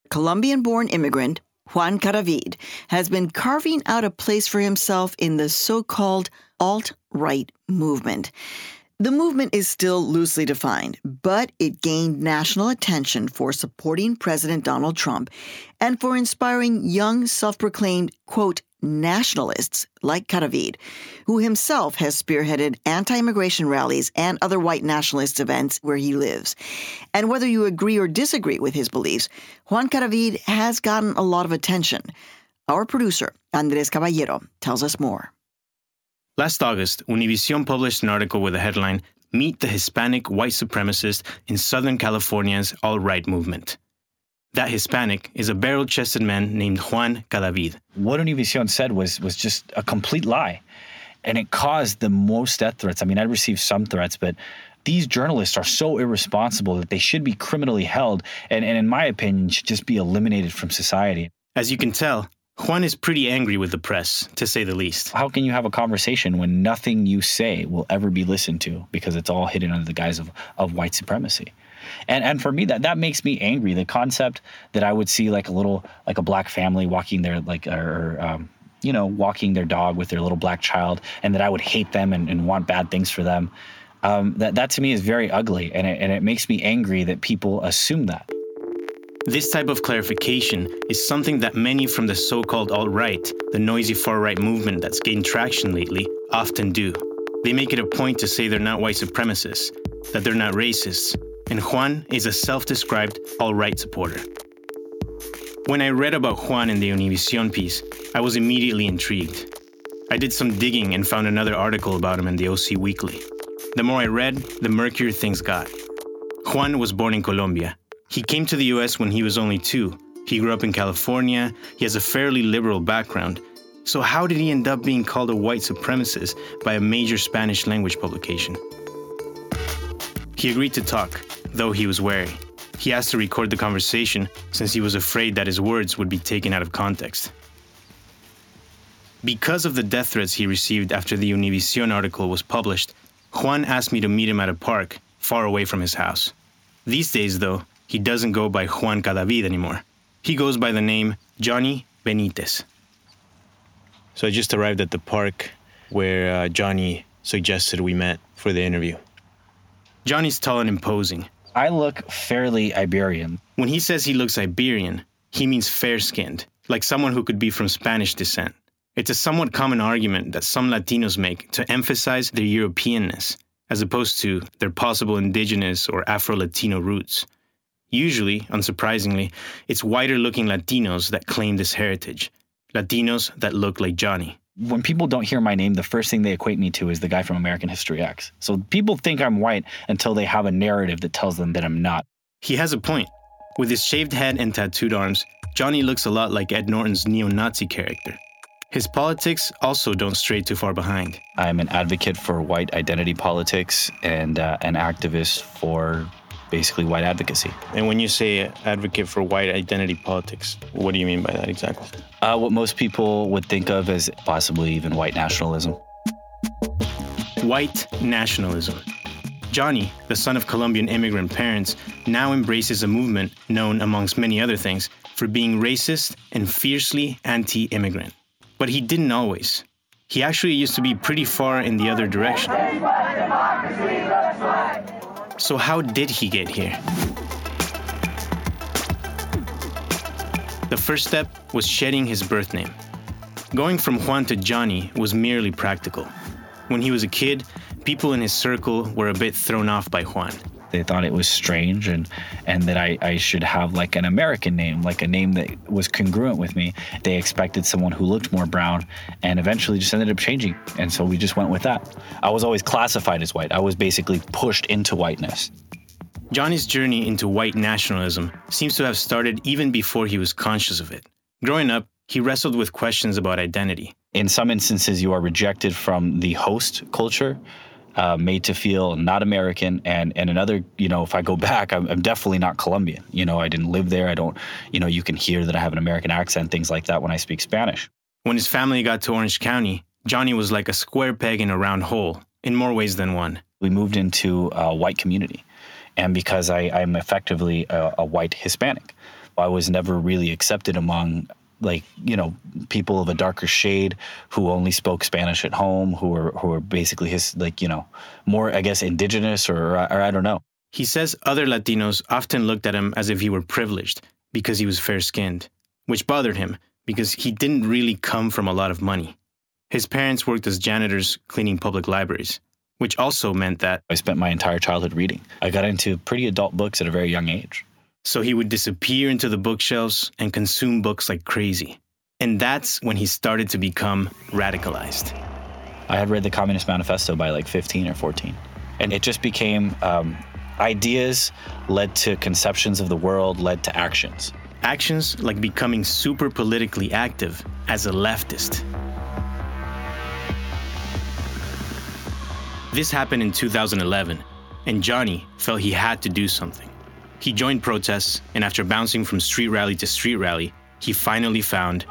Colombian-born immigrant Juan Cadavid has been carving out a place for himself in the so-called alt-right movement. The movement is still loosely defined, but it gained national attention for supporting President Donald Trump and for inspiring young self-proclaimed, quote, nationalists like Cadavid, who himself has spearheaded anti-immigration rallies and other white nationalist events where he lives. And whether you agree or disagree with his beliefs, Juan Cadavid has gotten a lot of attention. Our producer, Andres Caballero, tells us more. Last August, Univision published an article with the headline, Meet the Hispanic White Supremacist in Southern California's Alt-Right Movement. That Hispanic is a barrel-chested man named Juan Cadavid. What Univision said was just a complete lie. And it caused the most death threats. I mean, I received some threats, but these journalists are so irresponsible that they should be criminally held and in my opinion, should just be eliminated from society. As you can tell, Juan is pretty angry with the press, to say the least. How can you have a conversation when nothing you say will ever be listened to because it's all hidden under the guise of white supremacy? And for me, that makes me angry. The concept that I would see like a black family walking their walking their dog with their little black child, and that I would hate them and want bad things for them. That to me is very ugly, and it makes me angry that people assume that. This type of clarification is something that many from the so-called alt-right, the noisy far-right movement that's gained traction lately, often do. They make it a point to say they're not white supremacists, that they're not racists, and Juan is a self-described alt-right supporter. When I read about Juan in the Univision piece, I was immediately intrigued. I did some digging and found another article about him in the OC Weekly. The more I read, the murkier things got. Juan was born in Colombia. He came to the U.S. when he was only 2. He grew up in California. He has a fairly liberal background. So how did he end up being called a white supremacist by a major Spanish language publication? He agreed to talk, though he was wary. He asked to record the conversation since he was afraid that his words would be taken out of context. Because of the death threats he received after the Univision article was published, Juan asked me to meet him at a park far away from his house. These days, though, he doesn't go by Juan Cadavid anymore. He goes by the name Johnny Benitez. So I just arrived at the park where Johnny suggested we met for the interview. Johnny's tall and imposing. I look fairly Iberian. When he says he looks Iberian, he means fair-skinned, like someone who could be from Spanish descent. It's a somewhat common argument that some Latinos make to emphasize their Europeanness, as opposed to their possible indigenous or Afro-Latino roots. Usually, unsurprisingly, it's whiter-looking Latinos that claim this heritage. Latinos that look like Johnny. When people don't hear my name, the first thing they equate me to is the guy from American History X. So people think I'm white until they have a narrative that tells them that I'm not. He has a point. With his shaved head and tattooed arms, Johnny looks a lot like Ed Norton's neo-Nazi character. His politics also don't stray too far behind. I'm an advocate for white identity politics and an activist for basically white advocacy. And when you say advocate for white identity politics, what do you mean by that exactly? What most people would think of as possibly even white nationalism. White nationalism. Johnny, the son of Colombian immigrant parents, now embraces a movement known, amongst many other things, for being racist and fiercely anti-immigrant. But he didn't always. He actually used to be pretty far in the other direction. So how did he get here? The first step was shedding his birth name. Going from Juan to Johnny was merely practical. When he was a kid, people in his circle were a bit thrown off by Juan. They thought it was strange and that I should have like an American name, like a name that was congruent with me. They expected someone who looked more brown and eventually just ended up changing. And so we just went with that. I was always classified as white. I was basically pushed into whiteness. Johnny's journey into white nationalism seems to have started even before he was conscious of it. Growing up, he wrestled with questions about identity. In some instances, you are rejected from the host culture, made to feel not American. And another, if I go back, I'm definitely not Colombian. I didn't live there. I don't, you can hear that I have an American accent, things like that when I speak Spanish. When his family got to Orange County, Johnny was like a square peg in a round hole, in more ways than one. We moved into a white community. And because I'm effectively a white Hispanic, I was never really accepted among people of a darker shade who only spoke Spanish at home, who were basically more, I guess, indigenous or I don't know. He says other Latinos often looked at him as if he were privileged because he was fair-skinned, which bothered him because he didn't really come from a lot of money. His parents worked as janitors cleaning public libraries, which also meant that I spent my entire childhood reading. I got into pretty adult books at a very young age. So he would disappear into the bookshelves and consume books like crazy. And that's when he started to become radicalized. I had read the Communist Manifesto by 15 or 14. And it just became ideas led to conceptions of the world, led to actions. Actions like becoming super politically active as a leftist. This happened in 2011, and Johnny felt he had to do something. He joined protests, and after bouncing from street rally to street rally, he finally found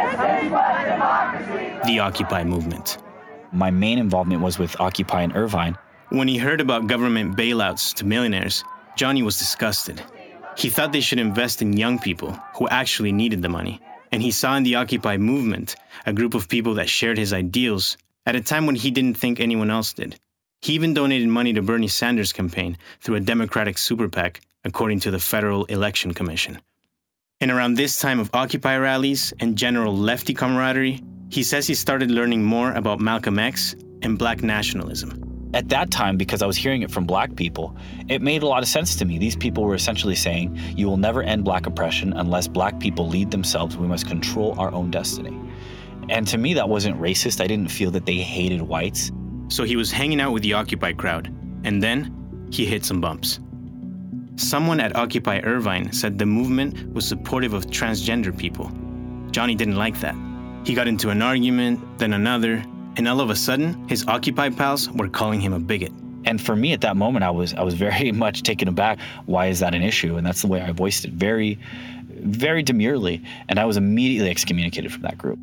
the Occupy movement. My main involvement was with Occupy in Irvine. When he heard about government bailouts to millionaires, Johnny was disgusted. He thought they should invest in young people who actually needed the money. And he saw in the Occupy movement a group of people that shared his ideals at a time when he didn't think anyone else did. He even donated money to Bernie Sanders' campaign through a Democratic super PAC, according to the Federal Election Commission. And around this time of Occupy rallies and general lefty camaraderie, he says he started learning more about Malcolm X and Black nationalism. At that time, because I was hearing it from Black people, it made a lot of sense to me. These people were essentially saying, you will never end Black oppression unless Black people lead themselves. We must control our own destiny. And to me, that wasn't racist. I didn't feel that they hated whites. So he was hanging out with the Occupy crowd, and then he hit some bumps. Someone at Occupy Irvine said the movement was supportive of transgender people. Johnny didn't like that. He got into an argument, then another, and all of a sudden, his Occupy pals were calling him a bigot. And for me at that moment, I was very much taken aback. Why is that an issue? And that's the way I voiced it, very, very demurely. And I was immediately excommunicated from that group.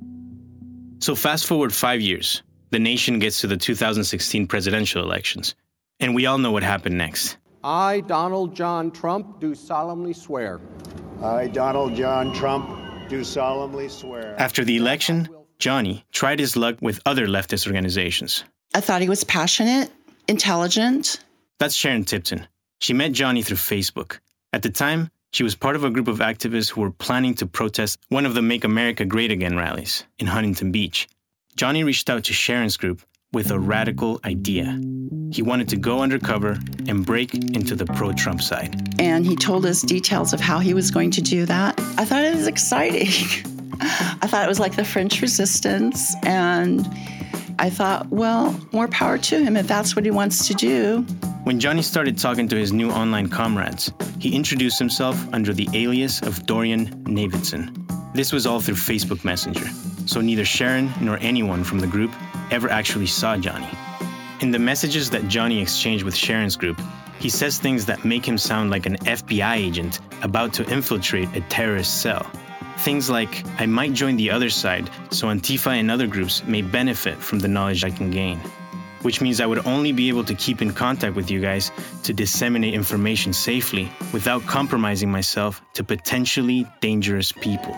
So fast forward 5 years. The nation gets to the 2016 presidential elections. And we all know what happened next. I, Donald John Trump, do solemnly swear. I, Donald John Trump, do solemnly swear. After the election, Johnny tried his luck with other leftist organizations. I thought he was passionate, intelligent. That's Sharon Tipton. She met Johnny through Facebook. At the time, she was part of a group of activists who were planning to protest one of the Make America Great Again rallies in Huntington Beach. Johnny reached out to Sharon's group with a radical idea. He wanted to go undercover and break into the pro-Trump side. And he told us details of how he was going to do that. I thought it was exciting. I thought it was like the French Resistance. And I thought, well, more power to him if that's what he wants to do. When Johnny started talking to his new online comrades, he introduced himself under the alias of Dorian Navidson. This was all through Facebook Messenger, so neither Sharon nor anyone from the group ever actually saw Johnny. In the messages that Johnny exchanged with Sharon's group, he says things that make him sound like an FBI agent about to infiltrate a terrorist cell. Things like, I might join the other side so Antifa and other groups may benefit from the knowledge I can gain. Which means I would only be able to keep in contact with you guys to disseminate information safely without compromising myself to potentially dangerous people.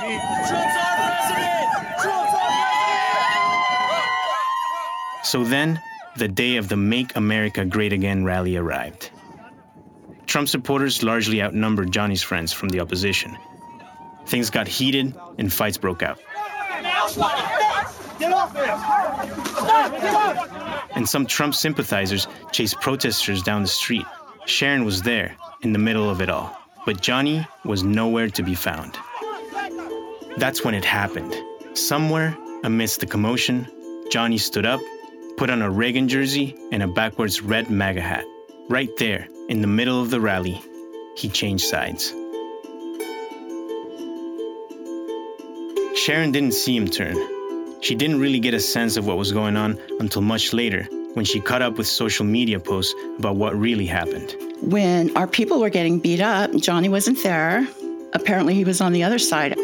So then, the day of the Make America Great Again rally arrived. Trump supporters largely outnumbered Johnny's friends from the opposition. Things got heated and fights broke out. And some Trump sympathizers chased protesters down the street. Sharon was there, in the middle of it all. But Johnny was nowhere to be found. That's when it happened. Somewhere, amidst the commotion, Johnny stood up, put on a Reagan jersey and a backwards red MAGA hat. Right there, in the middle of the rally, he changed sides. Sharon didn't see him turn. She didn't really get a sense of what was going on until much later, when she caught up with social media posts about what really happened. When our people were getting beat up, Johnny wasn't there. Apparently he was on the other side.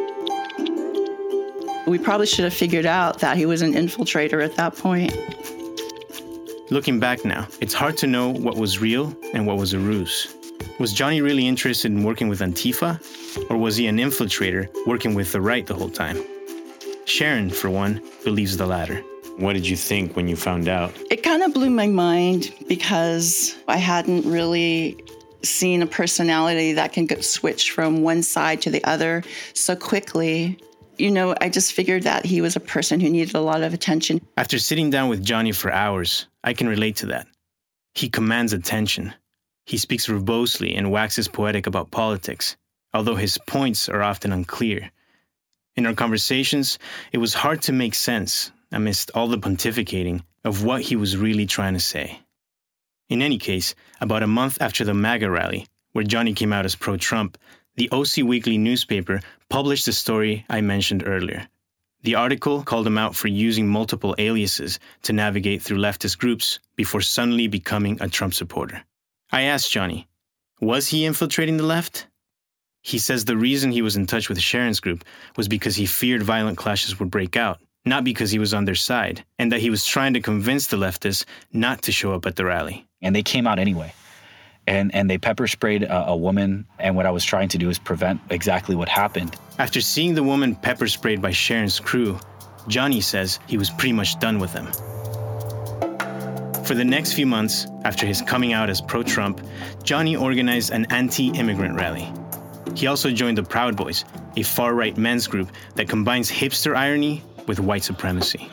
We probably should have figured out that he was an infiltrator at that point. Looking back now, it's hard to know what was real and what was a ruse. Was Johnny really interested in working with Antifa? Or was he an infiltrator working with the right the whole time? Sharon, for one, believes the latter. What did you think when you found out? It kind of blew my mind because I hadn't really seen a personality that can switch from one side to the other so quickly. I just figured that he was a person who needed a lot of attention. After sitting down with Johnny for hours, I can relate to that. He commands attention. He speaks verbosely and waxes poetic about politics, although his points are often unclear. In our conversations, it was hard to make sense, amidst all the pontificating, of what he was really trying to say. In any case, about a month after the MAGA rally, where Johnny came out as pro-Trump, the OC Weekly newspaper published the story I mentioned earlier. The article called him out for using multiple aliases to navigate through leftist groups before suddenly becoming a Trump supporter. I asked Johnny, was he infiltrating the left? He says the reason he was in touch with Sharon's group was because he feared violent clashes would break out, not because he was on their side, and that he was trying to convince the leftists not to show up at the rally. And they came out anyway. And they pepper sprayed a woman, and what I was trying to do is prevent exactly what happened. After seeing the woman pepper sprayed by Sharon's crew, Johnny says he was pretty much done with them. For the next few months, after his coming out as pro-Trump, Johnny organized an anti-immigrant rally. He also joined the Proud Boys, a far-right men's group that combines hipster irony with white supremacy.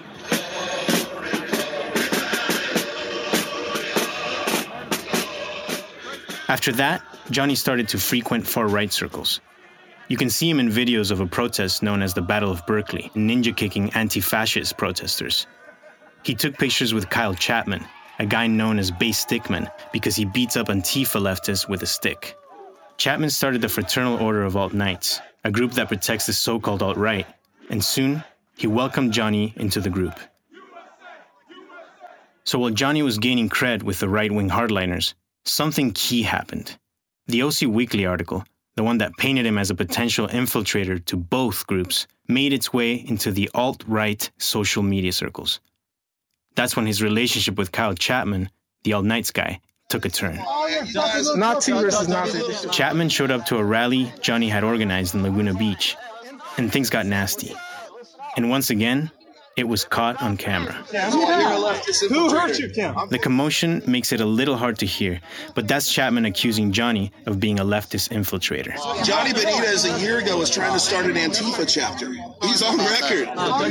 After that, Johnny started to frequent far-right circles. You can see him in videos of a protest known as the Battle of Berkeley, ninja-kicking anti-fascist protesters. He took pictures with Kyle Chapman, a guy known as Bay Stickman because he beats up Antifa leftists with a stick. Chapman started the Fraternal Order of Alt-Knights, a group that protects the so-called alt-right, and soon he welcomed Johnny into the group. So while Johnny was gaining cred with the right-wing hardliners, something key happened. The OC Weekly article, the one that painted him as a potential infiltrator to both groups, made its way into the alt-right social media circles. That's when his relationship with Kyle Chapman, the alt-Knights guy, took a turn. Nazi versus Nazi. Chapman showed up to a rally Johnny had organized in Laguna Beach, and things got nasty. And once again, it was caught on camera. Who hurt you, Kim? The commotion makes it a little hard to hear, but that's Chapman accusing Johnny of being a leftist infiltrator. Johnny Benitez a year ago was trying to start an Antifa chapter. He's on record.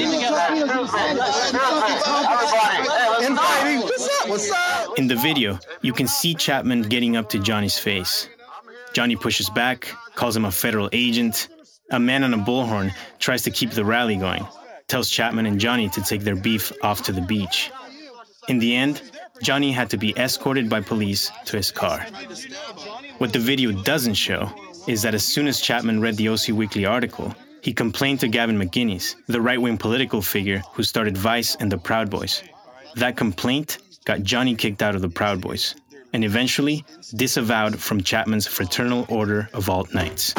What's up? In the video, you can see Chapman getting up to Johnny's face. Johnny pushes back, calls him a federal agent. A man on a bullhorn tries to keep the rally going, tells Chapman and Johnny to take their beef off to the beach. In the end, Johnny had to be escorted by police to his car. What the video doesn't show is that as soon as Chapman read the OC Weekly article, he complained to Gavin McInnes, the right-wing political figure who started Vice and the Proud Boys. That complaint got Johnny kicked out of the Proud Boys, and eventually disavowed from Chapman's Fraternal Order of Alt-Knights.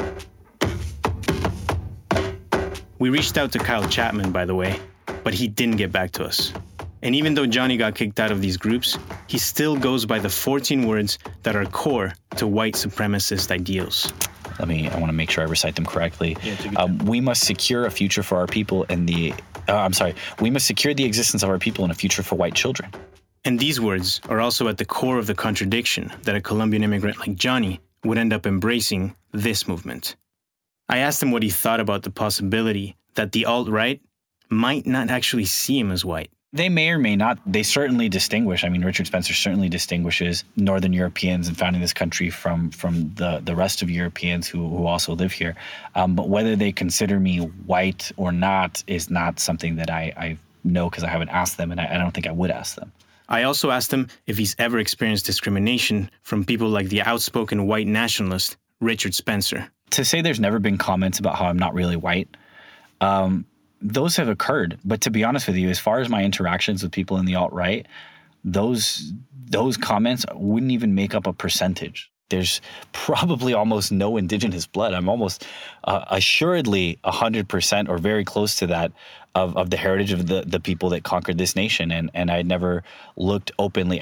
We reached out to Kyle Chapman, by the way, but he didn't get back to us. And even though Johnny got kicked out of these groups, he still goes by the 14 words that are core to white supremacist ideals. I want to make sure I recite them correctly. We must secure a future for our people we must secure the existence of our people and a future for white children. And these words are also at the core of the contradiction that a Colombian immigrant like Johnny would end up embracing this movement. I asked him what he thought about the possibility that the alt-right might not actually see him as white. They may or may not. They certainly distinguish. Richard Spencer certainly distinguishes Northern Europeans and founding this country from the rest of Europeans who also live here. But whether they consider me white or not is not something that I know because I haven't asked them, and I don't think I would ask them. I also asked him if he's ever experienced discrimination from people like the outspoken white nationalist Richard Spencer. To say there's never been comments about how I'm not really white, those have occurred. But to be honest with you, as far as my interactions with people in the alt-right, those comments wouldn't even make up a percentage. There's probably almost no indigenous blood. I'm almost assuredly 100% or very close to that of the heritage of the people that conquered this nation. And I never looked openly at it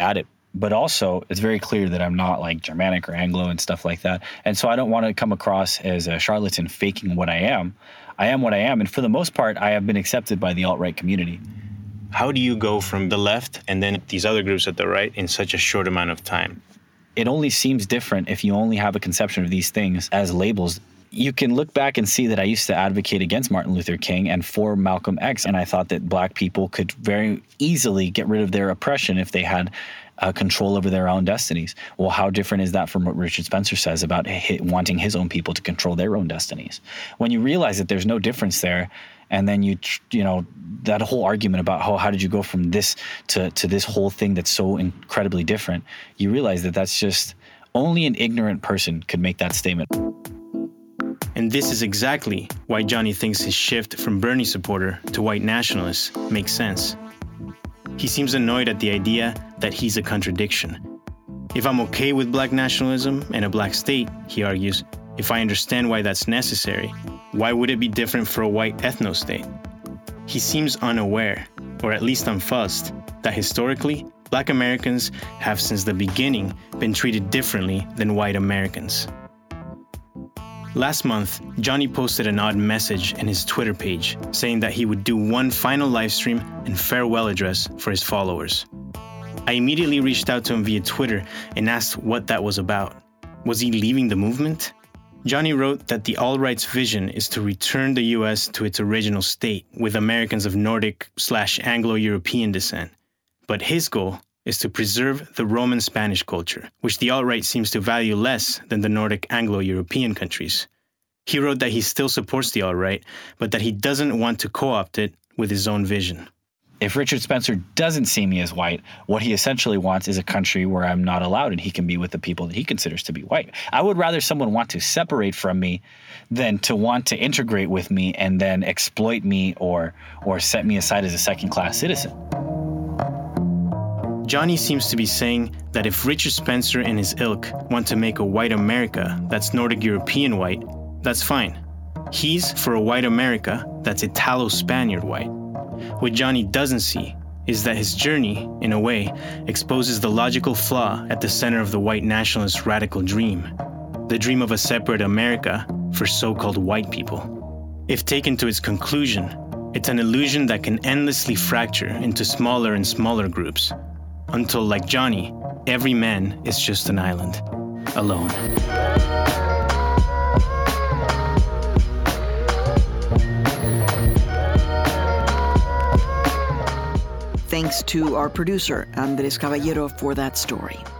But also, it's very clear that I'm not like Germanic or Anglo and stuff like that. And so I don't want to come across as a charlatan faking what I am. I am what I am. And for the most part, I have been accepted by the alt-right community. How do you go from the left and then these other groups at the right in such a short amount of time? It only seems different if you only have a conception of these things as labels. You can look back and see that I used to advocate against Martin Luther King and for Malcolm X, and I thought that Black people could very easily get rid of their oppression if they had control over their own destinies. Well, how different is that from what Richard Spencer says about wanting his own people to control their own destinies? When you realize that there's no difference there, and then you know, that whole argument about how did you go from this to this whole thing that's so incredibly different, you realize that that's just only an ignorant person could make that statement. And this is exactly why Johnny thinks his shift from Bernie supporter to white nationalist makes sense. He seems annoyed at the idea that he's a contradiction. If I'm okay with black nationalism and a black state, he argues, if I understand why that's necessary, why would it be different for a white ethno-state? He seems unaware, or at least unfuzzed, that historically, black Americans have since the beginning been treated differently than white Americans. Last month, Johnny posted an odd message in his Twitter page saying that he would do one final livestream and farewell address for his followers. I immediately reached out to him via Twitter and asked what that was about. Was he leaving the movement? Johnny wrote that the alt-right's vision is to return the US to its original state with Americans of Nordic/Anglo-European descent. But his goal is to preserve the Roman Spanish culture, which the alt-right seems to value less than the Nordic Anglo-European countries. He wrote that he still supports the alt-right, but that he doesn't want to co-opt it with his own vision. If Richard Spencer doesn't see me as white, what he essentially wants is a country where I'm not allowed and he can be with the people that he considers to be white. I would rather someone want to separate from me than to want to integrate with me and then exploit me or set me aside as a second-class citizen. Johnny seems to be saying that if Richard Spencer and his ilk want to make a white America that's Nordic European white, that's fine. He's for a white America that's Italo-Spaniard white. What Johnny doesn't see is that his journey, in a way, exposes the logical flaw at the center of the white nationalist radical dream, the dream of a separate America for so-called white people. If taken to its conclusion, it's an illusion that can endlessly fracture into smaller and smaller groups, until, like Johnny, every man is just an island, alone. Thanks to our producer, Andres Caballero, for that story.